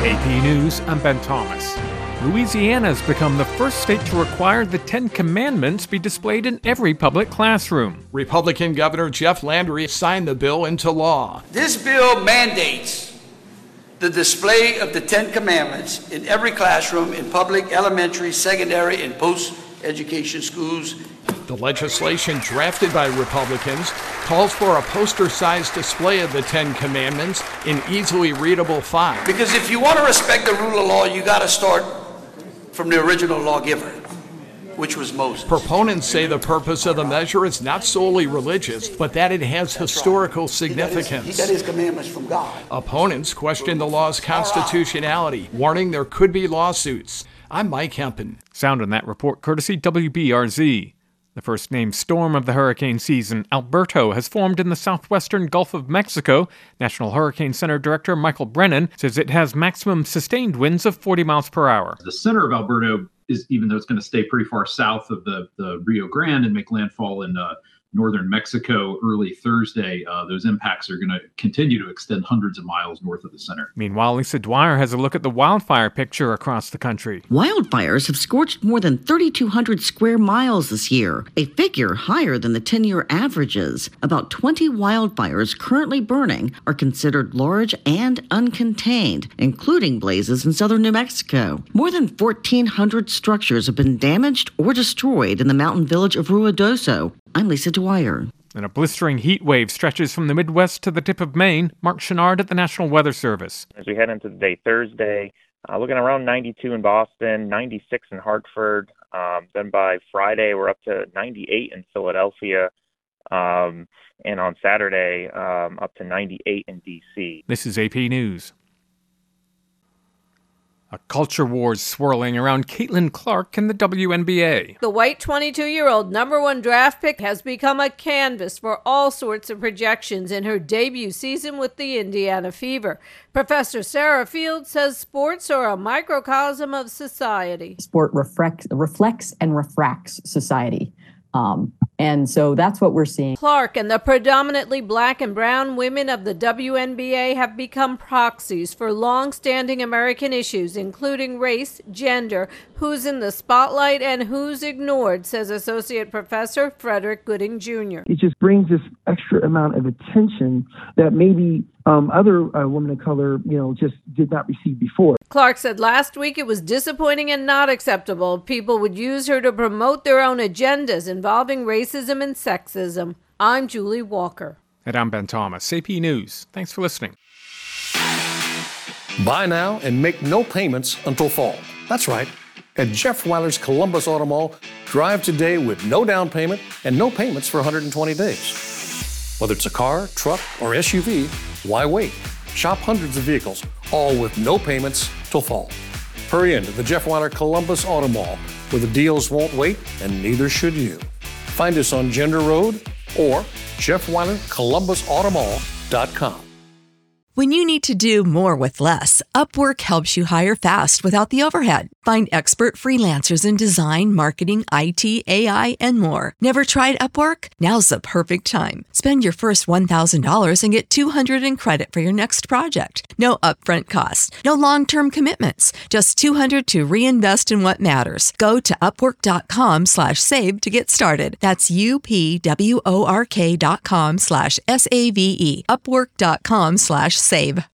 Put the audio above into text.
AP News, I'm Ben Thomas. Louisiana has become the first state to require the Ten Commandments be displayed in every public classroom. Republican Governor Jeff Landry signed the bill into law. This bill mandates the display of the Ten Commandments in every classroom in public, elementary, secondary, and post-education schools. The legislation drafted by Republicans calls for a poster-sized display of the Ten Commandments in easily readable font. Because if you want to respect the rule of law, you got to start from the original lawgiver, which was Moses. Proponents say the purpose of the measure is not solely religious, but that it has historical significance. He got his commandments from God. Opponents question the law's constitutionality, warning there could be lawsuits. I'm Mike Hempen. Sound on that report courtesy WBRZ. The first named storm of the hurricane season, Alberto, has formed in the southwestern Gulf of Mexico. National Hurricane Center Director Michael Brennan says it has maximum sustained winds of 40 miles per hour. The center of Alberto is, even though it's going to stay pretty far south of the Rio Grande and make landfall in northern Mexico early Thursday, those impacts are going to continue to extend hundreds of miles north of the center. Meanwhile, Lisa Dwyer has a look at the wildfire picture across the country. Wildfires have scorched more than 3,200 square miles this year, a figure higher than the 10-year averages. About 20 wildfires currently burning are considered large and uncontained, including blazes in southern New Mexico. More than 1,400 structures have been damaged or destroyed in the mountain village of Ruidoso. I'm Lisa Dwyer. And a blistering heat wave stretches from the Midwest to the tip of Maine. Mark Chenard at the National Weather Service. As we head into the day Thursday, looking around 92 in Boston, 96 in Hartford. Then by Friday, we're up to 98 in Philadelphia. And on Saturday, up to 98 in D.C. This is AP News. A culture war's swirling around Caitlin Clark in the WNBA. The white 22-year-old number one draft pick has become a canvas for all sorts of projections in her debut season with the Indiana Fever. Professor Sarah Fields says sports are a microcosm of society. Sport reflects and refracts society. And so that's what we're seeing. Clark and the predominantly black and brown women of the WNBA have become proxies for long-standing American issues, including race, gender, who's in the spotlight and who's ignored, says Associate Professor Frederick Gooding Jr. It just brings this extra amount of attention that maybe other women of color, just did not receive before. Clark said last week it was disappointing and not acceptable. People would use her to promote their own agendas involving racism and sexism. I'm Julie Walker. And I'm Ben Thomas, AP News. Thanks for listening. Buy now and make no payments until fall. That's right. At Jeff Weiler's Columbus Auto Mall, drive today with no down payment and no payments for 120 days. Whether it's a car, truck, or SUV, why wait? Shop hundreds of vehicles, all with no payments till fall. Hurry into the Jeff Weiler Columbus Auto Mall, where the deals won't wait, and neither should you. Find us on Gender Road or JeffWeilerColumbusAutomall.com. When you need to do more with less, Upwork helps you hire fast without the overhead. Find expert freelancers in design, marketing, IT, AI, and more. Never tried Upwork? Now's the perfect time. Spend your first $1,000 and get $200 in credit for your next project. No upfront costs, no long-term commitments, just $200 to reinvest in what matters. Go to Upwork.com/save to get started. That's UPWORK.com/SAVE. Upwork.com/save.